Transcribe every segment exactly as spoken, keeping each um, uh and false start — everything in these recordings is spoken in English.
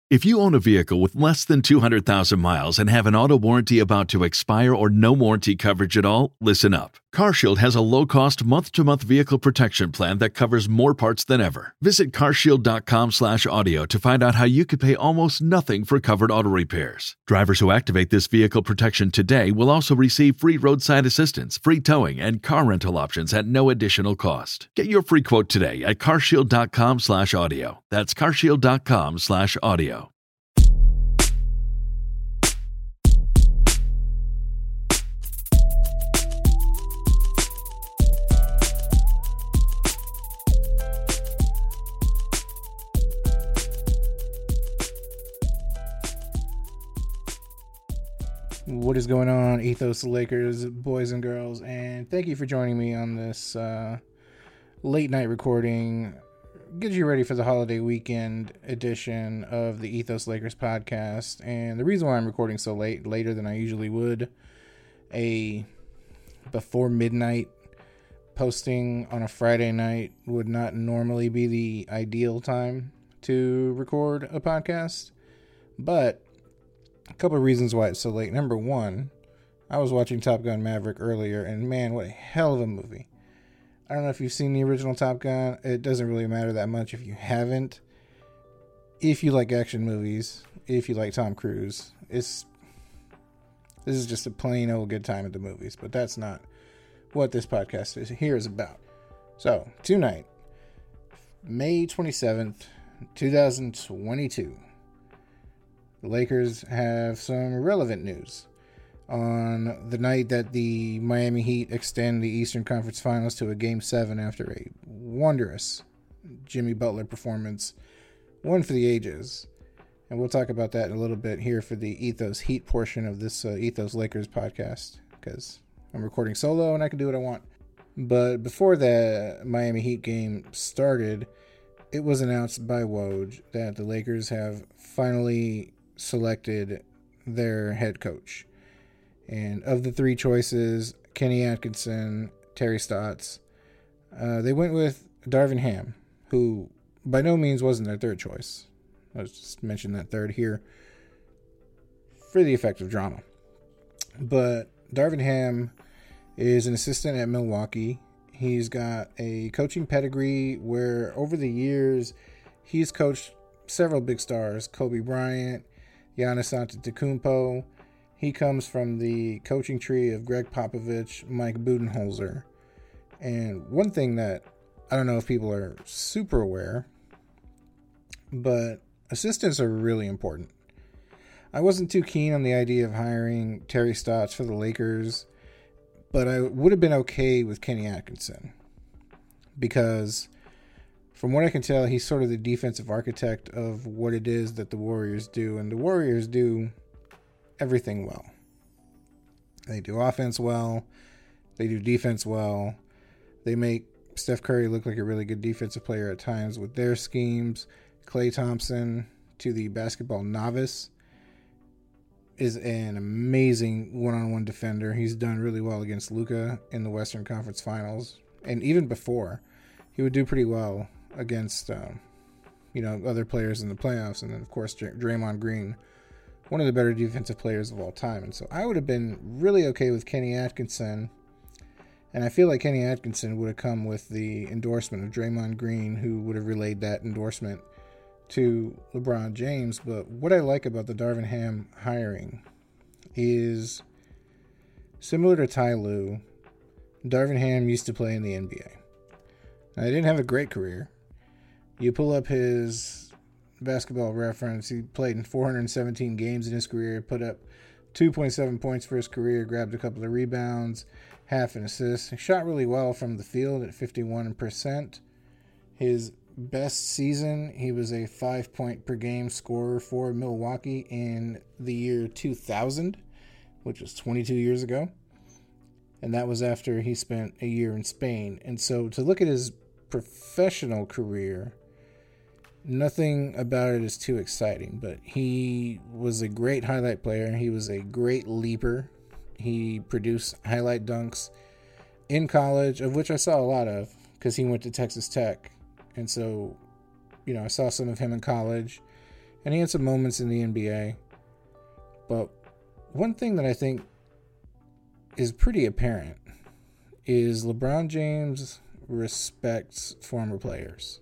If you own a vehicle with less than two hundred thousand miles and have an auto warranty about to expire or no warranty coverage at all, listen up. CarShield has a low-cost month-to-month vehicle protection plan that covers more parts than ever. Visit carshield.com slash audio to find out how you could pay almost nothing for covered auto repairs. Drivers who activate this vehicle protection today will also receive free roadside assistance, free towing, and car rental options at no additional cost. Get your free quote today at carshield.com slash audio. That's carshield.com slash audio. What is going on, Ethos Lakers boys and girls, and thank you for joining me on this uh, late night recording. Get you ready for the holiday weekend edition of the Ethos Lakers podcast. And the reason why I'm recording so late, later than I usually would, a before midnight posting on a Friday night would not normally be the ideal time to record a podcast, but a couple of reasons why it's so late. Number one, I was watching Top Gun Maverick earlier, and man, what a hell of a movie. I don't know if you've seen the original Top Gun. It doesn't really matter that much if you haven't. If you like action movies, if you like Tom Cruise, it's this is just a plain old good time at the movies. But that's not what this podcast is here is about. So, tonight, May twenty-seventh, twenty twenty-two. The Lakers have some relevant news. On the night that the Miami Heat extend the Eastern Conference Finals to a Game seven after a wondrous Jimmy Butler performance, one for the ages. And we'll talk about that in a little bit here for the Ethos Heat portion of this uh, Ethos Lakers podcast, because I'm recording solo and I can do what I want. But before the Miami Heat game started, it was announced by Woj that the Lakers have finally selected their head coach. And of the three choices, Kenny Atkinson, Terry Stotts, uh, they went with Darvin Ham, who by no means wasn't their third choice. Let's just mention that third here for the effect of drama. But Darvin Ham is an assistant at Milwaukee. He's got a coaching pedigree where over the years he's coached several big stars, Kobe Bryant, Giannis Antetokounmpo. He comes from the coaching tree of Greg Popovich, Mike Budenholzer. And one thing that I don't know if people are super aware, but assistants are really important. I wasn't too keen on the idea of hiring Terry Stotts for the Lakers, but I would have been okay with Kenny Atkinson because from what I can tell, he's sort of the defensive architect of what it is that the Warriors do. And the Warriors do everything well. They do offense well. They do defense well. They make Steph Curry look like a really good defensive player at times with their schemes. Klay Thompson, to the basketball novice, is an amazing one-on-one defender. He's done really well against Luka in the Western Conference Finals. And even before, he would do pretty well against, um, you know, other players in the playoffs. And then, of course, Dr- Draymond Green, one of the better defensive players of all time. And so I would have been really okay with Kenny Atkinson. And I feel like Kenny Atkinson would have come with the endorsement of Draymond Green, who would have relayed that endorsement to LeBron James. But what I like about the Darvin Ham hiring is similar to Ty Lue. Darvin Ham used to play in the N B A. Now, he didn't have a great career. You pull up his basketball reference, he played in four hundred seventeen games in his career, put up two point seven points for his career, grabbed a couple of rebounds, half an assist. He shot really well from the field at fifty-one percent. His best season, he was a five point per game scorer for Milwaukee in the year two thousand, which was twenty-two years ago. And that was after he spent a year in Spain. And so to look at his professional career, nothing about it is too exciting, but he was a great highlight player. He was a great leaper. He produced highlight dunks in college, of which I saw a lot of because he went to Texas Tech. And so, you know, I saw some of him in college, And he had some moments in the N B A. But one thing that I think is pretty apparent is LeBron James respects former players.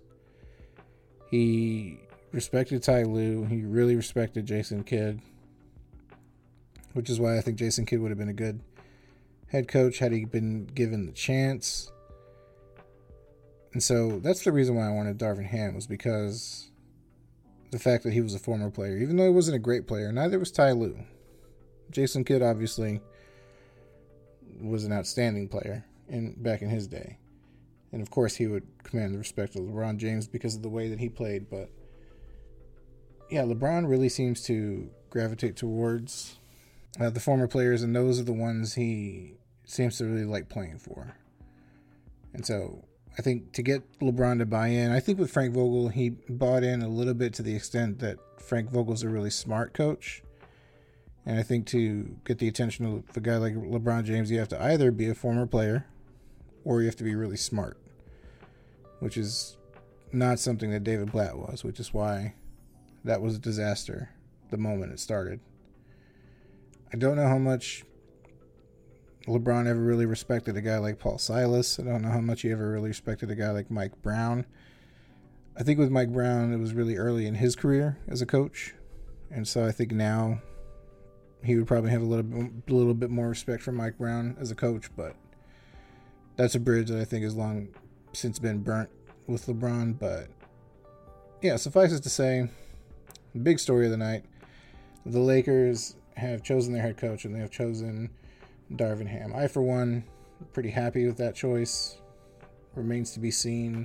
He respected Ty Lue. He really respected Jason Kidd, which is why I think Jason Kidd would have been a good head coach had he been given the chance. And so that's the reason why I wanted Darvin Ham, was because the fact that he was a former player, even though he wasn't a great player. Neither was Ty Lue. Jason Kidd obviously was an outstanding player in back in his day. And of course he would command the respect of LeBron James because of the way that he played. But yeah, LeBron really seems to gravitate towards uh, the former players, and those are the ones he seems to really like playing for. And so I think to get LeBron to buy in, I think with Frank Vogel, he bought in a little bit to the extent that Frank Vogel's a really smart coach. And I think to get the attention of a guy like LeBron James, you have to either be a former player or you have to be really smart, which is not something that David Blatt was, which is why that was a disaster the moment it started. I don't know how much LeBron ever really respected a guy like Paul Silas. I don't know how much he ever really respected a guy like Mike Brown. I think with Mike Brown, it was really early in his career as a coach. And so I think now he would probably have a little bit, a little bit more respect for Mike Brown as a coach. But that's a bridge that I think has long since been burnt with LeBron. But yeah, suffice it to say, the big story of the night, the Lakers have chosen their head coach, and they have chosen Darvin Ham. I, for one, am pretty happy with that choice. Remains to be seen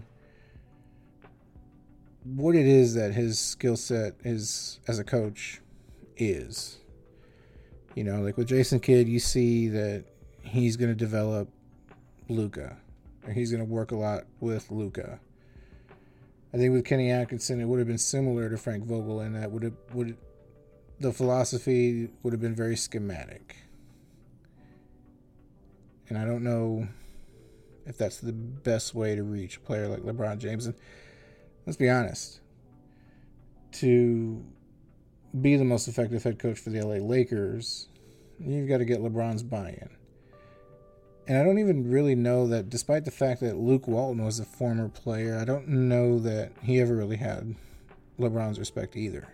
what it is that his skill set is as a coach is. You know, like with Jason Kidd, you see that he's going to develop Luka, or he's going to work a lot with Luka. I think with Kenny Atkinson, it would have been similar to Frank Vogel in that would have, would the philosophy would have been very schematic. And I don't know if that's the best way to reach a player like LeBron James. And let's be honest, to be the most effective head coach for the L A Lakers, you've got to get LeBron's buy-in. And I don't even really know that, despite the fact that Luke Walton was a former player, I don't know that he ever really had LeBron's respect either.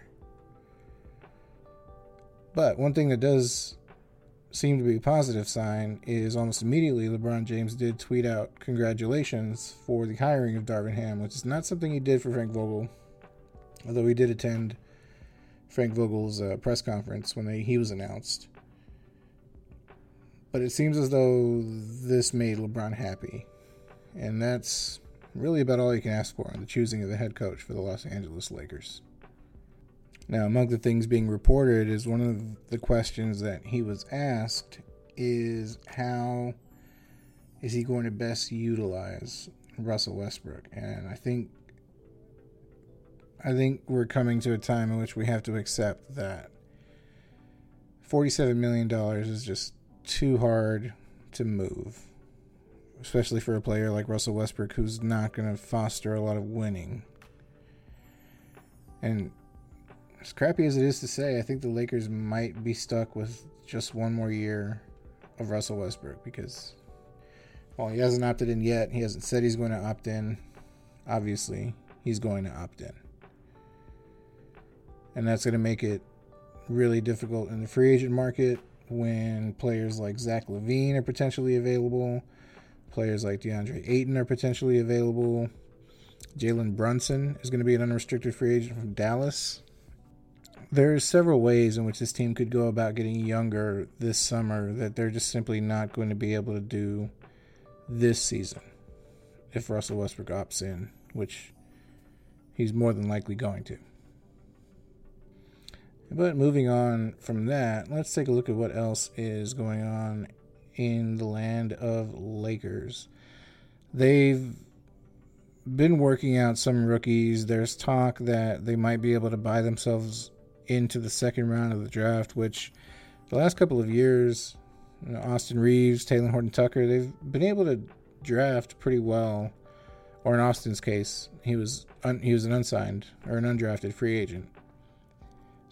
But one thing that does seem to be a positive sign is almost immediately LeBron James did tweet out congratulations for the hiring of Darvin Ham, which is not something he did for Frank Vogel, although he did attend Frank Vogel's uh, press conference when they, he was announced. But it seems as though this made LeBron happy, and that's really about all you can ask for in the choosing of the head coach for the Los Angeles Lakers. Now, among the things being reported is one of the questions that he was asked is how is he going to best utilize Russell Westbrook? And I think I think we're coming to a time in which we have to accept that forty-seven million dollars is just too hard to move, especially for a player like Russell Westbrook who's not going to foster a lot of winning. And as crappy as it is to say, I think the Lakers might be stuck with just one more year of Russell Westbrook because, while he hasn't opted in yet, he hasn't said he's going to opt in. Obviously, he's going to opt in. And that's going to make it really difficult in the free agent market when players like Zach LaVine are potentially available, players like DeAndre Ayton are potentially available. Jalen Brunson is going to be an unrestricted free agent from Dallas. There are several ways in which this team could go about getting younger this summer that they're just simply not going to be able to do this season if Russell Westbrook opts in, which he's more than likely going to. But moving on from that, let's take a look at what else is going on in the land of Lakers. They've been working out some rookies. There's talk that they might be able to buy themselves into the second round of the draft, which the last couple of years, you know, Austin Reeves, Taylor Horton-Tucker, they've been able to draft pretty well. Or in Austin's case, he was un- he was an unsigned or an undrafted free agent.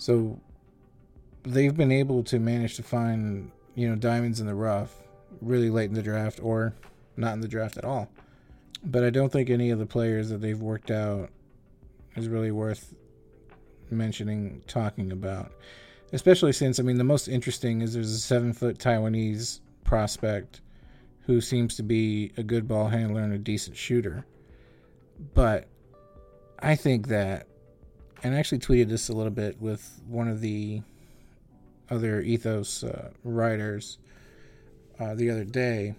So they've been able to manage to find, you know, diamonds in the rough really late in the draft or not in the draft at all. But I don't think any of the players that they've worked out is really worth mentioning, talking about. Especially since, I mean, the most interesting is there's a seven-foot Taiwanese prospect who seems to be a good ball handler and a decent shooter. But I think that, and I actually tweeted this a little bit with one of the other Ethos uh, writers uh, the other day,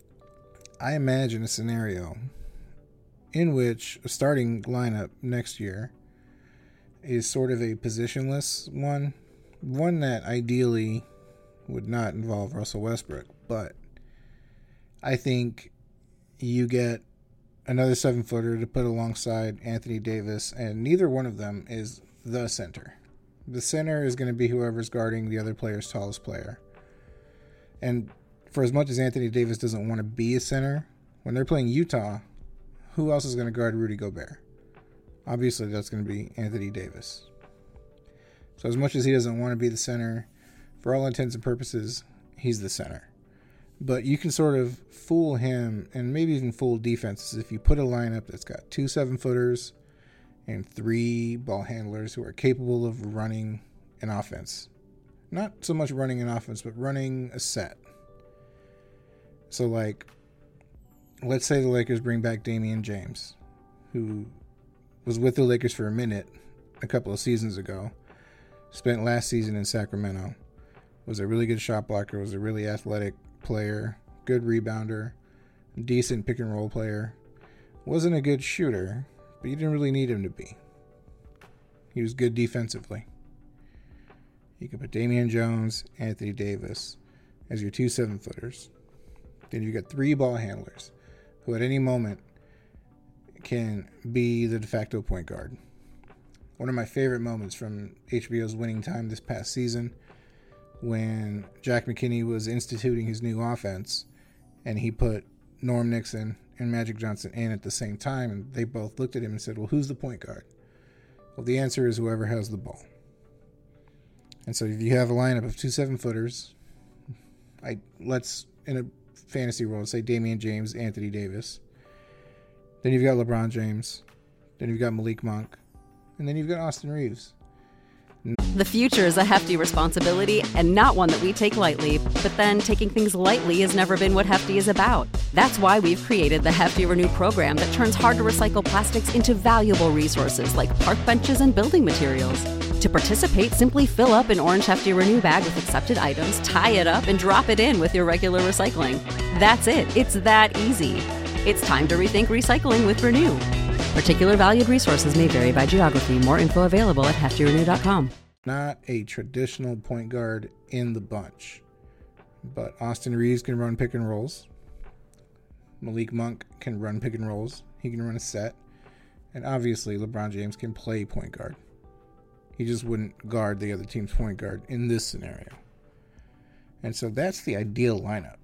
I imagine a scenario in which a starting lineup next year is sort of a positionless one, one that ideally would not involve Russell Westbrook, but I think you get another seven-footer to put alongside Anthony Davis, and neither one of them is the center. The center is going to be whoever's guarding the other player's tallest player. And for as much as Anthony Davis doesn't want to be a center, when they're playing Utah, who else is going to guard Rudy Gobert? Obviously, that's going to be Anthony Davis. So as much as he doesn't want to be the center, for all intents and purposes, he's the center. But you can sort of fool him and maybe even fool defenses if you put a lineup that's got two seven-footers and three ball handlers who are capable of running an offense. Not so much running an offense, but running a set. So, like, let's say the Lakers bring back Damian James, who was with the Lakers for a minute a couple of seasons ago, spent last season in Sacramento, was a really good shot blocker, was a really athletic player, good rebounder, decent pick and roll player. Wasn't a good shooter, but you didn't really need him to be. He was good defensively. You could put Damian Jones, Anthony Davis as your two seven-footers. Then you've got three ball handlers who at any moment can be the de facto point guard. One of my favorite moments from H B O's Winning Time this past season, when Jack McKinney was instituting his new offense and he put Norm Nixon and Magic Johnson in at the same time, and they both looked at him and said, well, who's the point guard? Well, the answer is whoever has the ball. And so if you have a lineup of two seven-footers, I let's, in a fantasy world, say Damian James, Anthony Davis. Then you've got LeBron James. Then you've got Malik Monk. And then you've got Austin Reeves. The future is a hefty responsibility and not one that we take lightly. But then taking things lightly has never been what Hefty is about. That's why we've created the Hefty Renew program that turns hard-to-recycle plastics into valuable resources like park benches and building materials. To participate, simply fill up an orange Hefty Renew bag with accepted items, tie it up, and drop it in with your regular recycling. That's it. It's that easy. It's time to rethink recycling with Renew. Particular valued resources may vary by geography. More info available at hefty renew dot com. Not a traditional point guard in the bunch, but Austin Reeves can run pick and rolls. Malik Monk can run pick and rolls. He can run a set. And obviously, LeBron James can play point guard. He just wouldn't guard the other team's point guard in this scenario. And so that's the ideal lineup.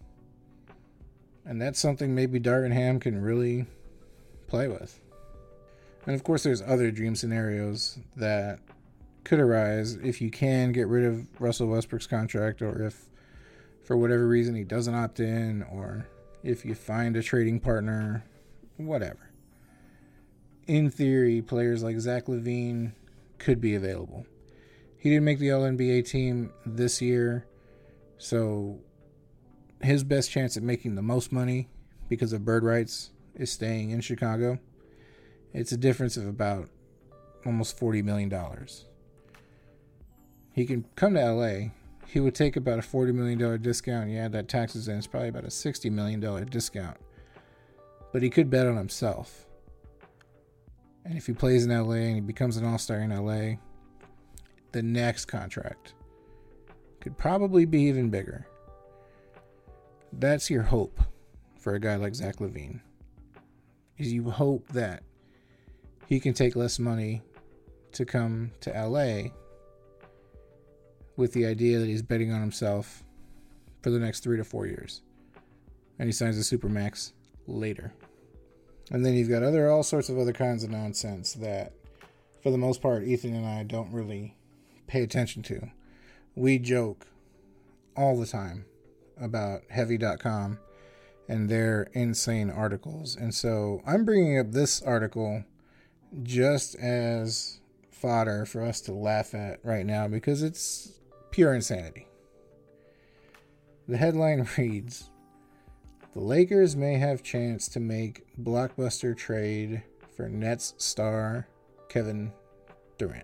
And that's something maybe Darvin Ham can really play with. And of course, there's other dream scenarios that could arise if you can get rid of Russell Westbrook's contract, or if for whatever reason he doesn't opt in, or if you find a trading partner, whatever. In theory, players like Zach LaVine could be available. He didn't make the All N B A team this year, so his best chance at making the most money because of bird rights is staying in Chicago. It's a difference of about almost forty million dollars. He can come to L A. He would take about a forty million dollars discount. You add that taxes in, it's probably about a sixty million dollars discount. But he could bet on himself. And if he plays in L A and he becomes an all-star in L A, the next contract could probably be even bigger. That's your hope for a guy like Zach LaVine. Is you hope that he can take less money to come to L A with the idea that he's betting on himself for the next three to four years. And he signs a Supermax later. And then you've got other all sorts of other kinds of nonsense that, for the most part, Ethan and I don't really pay attention to. We joke all the time about heavy dot com and their insane articles. And so I'm bringing up this article just as fodder for us to laugh at right now because it's pure insanity. The headline reads, "The Lakers may have chance to make blockbuster trade for Nets star Kevin Durant."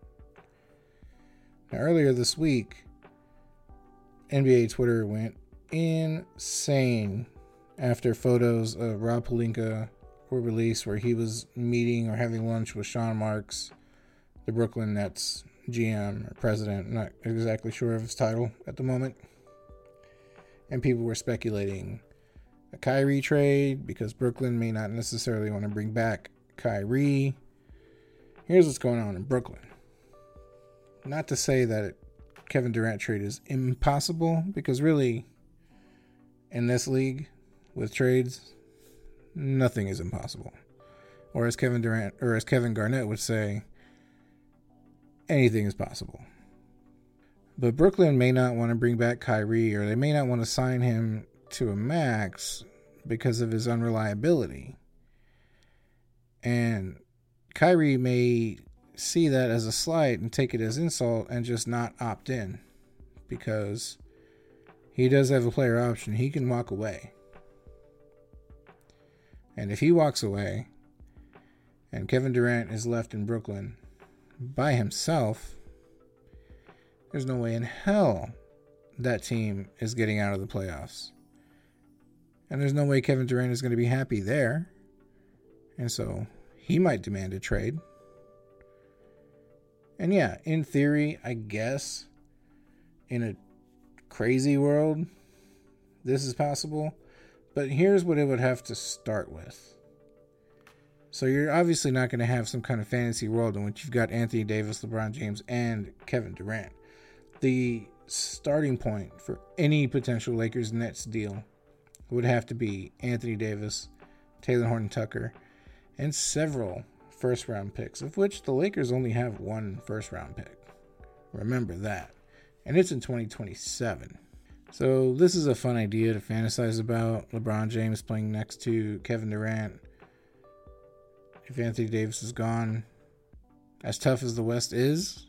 Now, earlier this week, N B A Twitter went insane after photos of Rob Pelinka were released where he was meeting or having lunch with Sean Marks, the Brooklyn Nets G M or president. I'm not exactly sure of his title at the moment. And people were speculating a Kyrie trade because Brooklyn may not necessarily want to bring back Kyrie. Here's what's going on in Brooklyn. Not to say that it, Kevin Durant trade is impossible, because really, in this league with trades, nothing is impossible. Or as Kevin Durant, or as Kevin Garnett would say, anything is possible. But Brooklyn may not want to bring back Kyrie, or they may not want to sign him to a max because of his unreliability. And Kyrie may see that as a slight and take it as insult and just not opt in, because he does have a player option. He can walk away. And if he walks away and Kevin Durant is left in Brooklyn by himself, there's no way in hell that team is getting out of the playoffs. And there's no way Kevin Durant is going to be happy there. And so he might demand a trade. And yeah, in theory, I guess, in a crazy world, this is possible. But here's what it would have to start with. So you're obviously not going to have some kind of fantasy world in which you've got Anthony Davis, LeBron James, and Kevin Durant. The starting point for any potential Lakers-Nets deal would have to be Anthony Davis, Taylor Horton-Tucker, and several first-round picks, of which the Lakers only have one first-round pick. Remember that. And it's in twenty twenty-seven. So this is a fun idea to fantasize about. LeBron James playing next to Kevin Durant. If Anthony Davis is gone, as tough as the West is,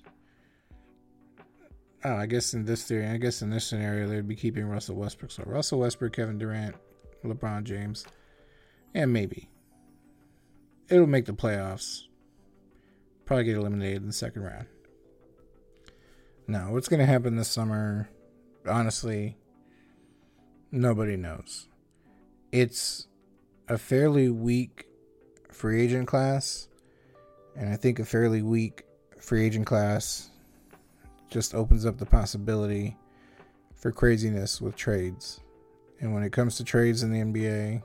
oh, I guess in this theory, I guess in this scenario, they'd be keeping Russell Westbrook. So Russell Westbrook, Kevin Durant, LeBron James, and maybe it'll make the playoffs. Probably get eliminated in the second round. Now, what's going to happen this summer? Honestly, nobody knows. It's a fairly weak free agent class, and I think a fairly weak free agent class just opens up the possibility for craziness with trades. And when it comes to trades in the N B A,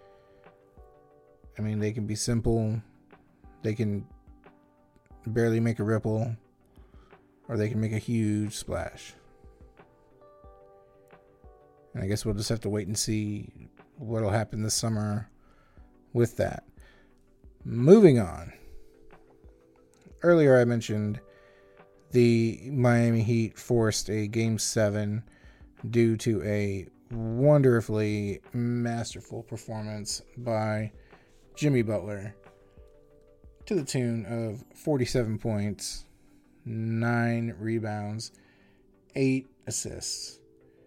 I mean, they can be simple, they can barely make a ripple, or they can make a huge splash. And I guess we'll just have to wait and see what'll happen this summer with that. Moving on. Earlier I mentioned the Miami Heat forced a Game seven due to a wonderfully masterful performance by Jimmy Butler to the tune of forty-seven points, nine rebounds, eight assists.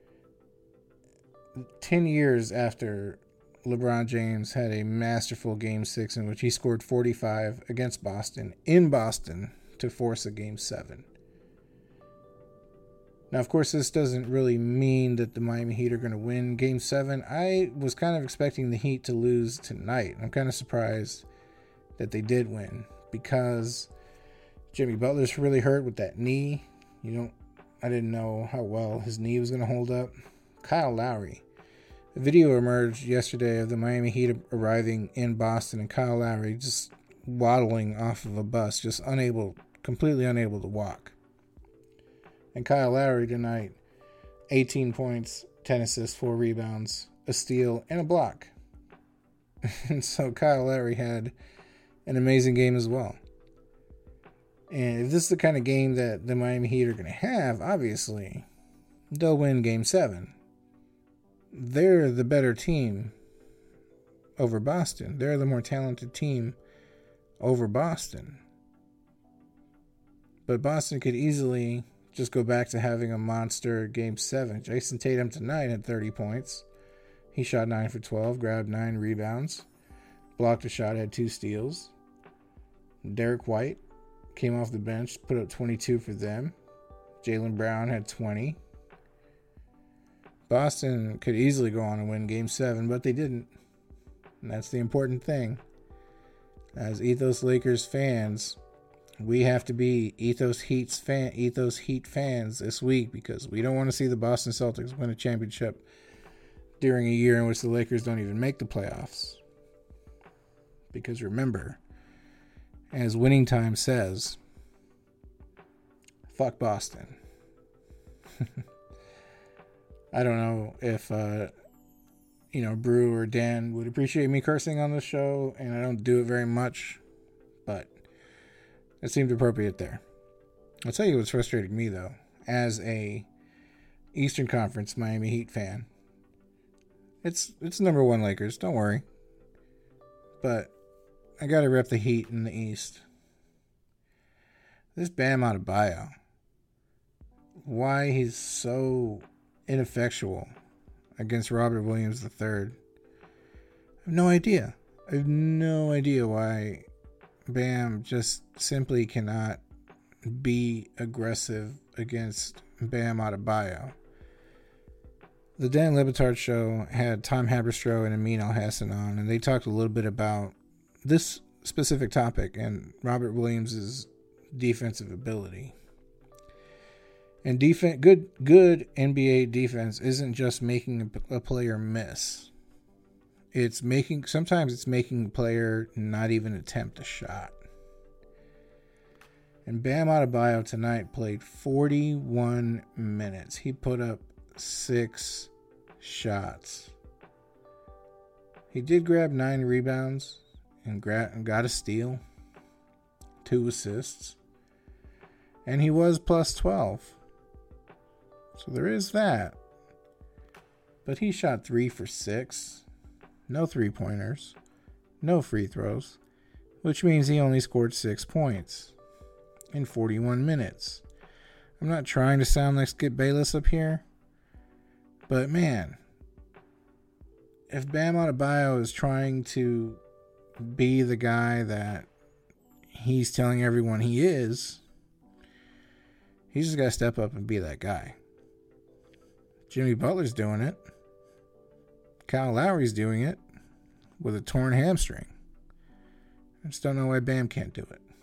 Ten years after LeBron James had a masterful Game six in which he scored forty-five against Boston, in Boston, to force a Game seven. Now, of course, this doesn't really mean that the Miami Heat are going to win Game seven. I was kind of expecting the Heat to lose tonight. I'm kind of surprised that they did win, because Jimmy Butler's really hurt with that knee. You know, I didn't know how well his knee was going to hold up. Kyle Lowry. A video emerged yesterday of the Miami Heat arriving in Boston and Kyle Lowry just waddling off of a bus, just unable, completely unable to walk. And Kyle Lowry tonight, eighteen points, ten assists, four rebounds, a steal, and a block. And so Kyle Lowry had an amazing game as well. And if this is the kind of game that the Miami Heat are going to have, obviously, they'll win Game seven. They're the better team over Boston. They're the more talented team over Boston. But Boston could easily just go back to having a monster Game seven. Jason Tatum tonight had thirty points. He shot nine for twelve, grabbed nine rebounds, blocked a shot, had two steals. Derek White came off the bench, put up twenty-two for them. Jaylen Brown had twenty. Boston could easily go on and win Game seven, but they didn't. And that's the important thing. As Ethos Lakers fans, we have to be Ethos Heat's fan, Ethos Heat fans this week, because we don't want to see the Boston Celtics win a championship during a year in which the Lakers don't even make the playoffs. Because remember, as Winning Time says, fuck Boston. I don't know if, uh, you know, Brew or Dan would appreciate me cursing on this show, and I don't do it very much, but it seemed appropriate there. I'll tell you what's frustrating me, though, as a Eastern Conference Miami Heat fan. It's it's number one Lakers, don't worry. But I gotta rep the Heat in the East. This Bam Adebayo, why he's so ineffectual against Robert Williams the third, I have no idea. I have no idea why Bam just simply cannot be aggressive against Bam Adebayo. The Dan Le Batard show had Tom Haberstroh and Amin Elhassan on, and they talked a little bit about this specific topic and Robert Williams' defensive ability. And defense, good, good N B A defense isn't just making a, a player miss. It's making, sometimes it's making a player not even attempt a shot. And Bam Adebayo tonight played forty-one minutes. He put up six shots. He did grab nine rebounds and, gra- and got a steal, two assists, and he was plus twelve. So there is that. But he shot three for six. No three-pointers. No free throws. Which means he only scored six points in forty-one minutes. I'm not trying to sound like Skip Bayless up here. But man, if Bam Adebayo is trying to be the guy that he's telling everyone he is, he's just got to step up and be that guy. Jimmy Butler's doing it. Kyle Lowry's doing it with a torn hamstring. I just don't know why Bam can't do it.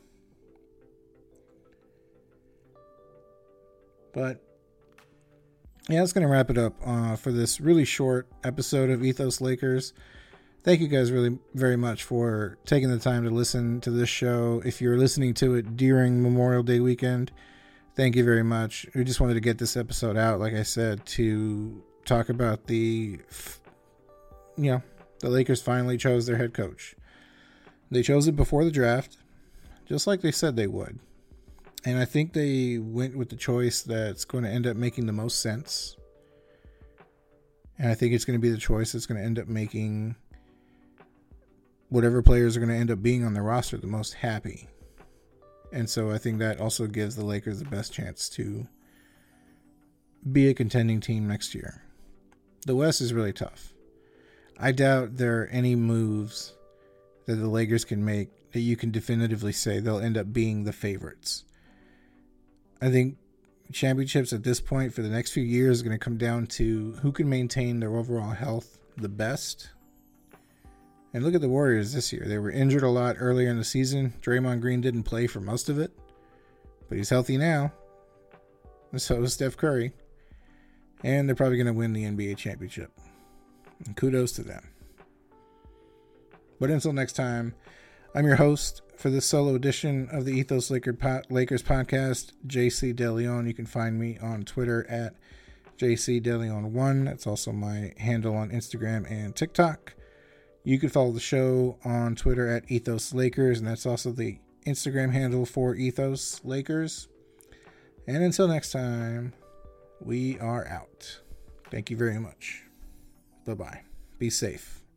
But yeah, that's going to wrap it up uh, for this really short episode of Ethos Lakers. Thank you guys really very much for taking the time to listen to this show. If you're listening to it during Memorial Day weekend, thank you very much. We just wanted to get this episode out, like I said, to talk about the, you know, the Lakers finally chose their head coach. They chose it before the draft, just like they said they would. And I think they went with the choice that's going to end up making the most sense. And I think it's going to be the choice that's going to end up making whatever players are going to end up being on the roster the most happy. And so I think that also gives the Lakers the best chance to be a contending team next year. The West is really tough. I doubt there are any moves that the Lakers can make that you can definitively say they'll end up being the favorites. I think championships at this point for the next few years is going to come down to who can maintain their overall health the best. And look at the Warriors this year. They were injured a lot earlier in the season. Draymond Green didn't play for most of it, but he's healthy now. And so is Steph Curry. And they're probably going to win the N B A championship. And kudos to them. But until next time, I'm your host for this solo edition of the Ethos Lakers podcast, J C DeLeon. You can find me on Twitter at J C DeLeon one. That's also my handle on Instagram and TikTok. You can follow the show on Twitter at Ethos Lakers, and that's also the Instagram handle for Ethos Lakers. And until next time, we are out. Thank you very much. Bye-bye. Be safe.